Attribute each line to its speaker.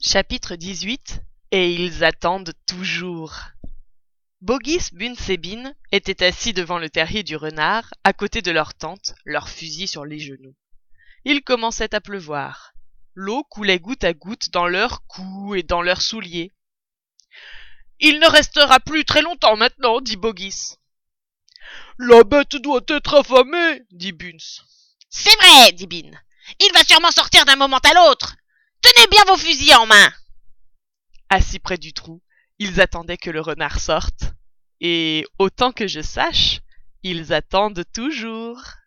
Speaker 1: Chapitre 18. Et ils attendent toujours. Bogis, Buns et Bin étaient assis devant le terrier du renard, à côté de leur tente, leurs fusils sur les genoux. Il commençait à pleuvoir. L'eau coulait goutte à goutte dans leurs cous et dans leurs souliers. « Il ne restera plus très longtemps maintenant, dit Bogis. La bête doit être affamée, dit Buns.
Speaker 2: C'est vrai, dit Bin. Il va sûrement sortir d'un moment à l'autre. Tenez bien vos fusils en main.
Speaker 1: Assis près du trou, ils attendaient que le renard sorte. Et, autant que je sache, ils attendent toujours.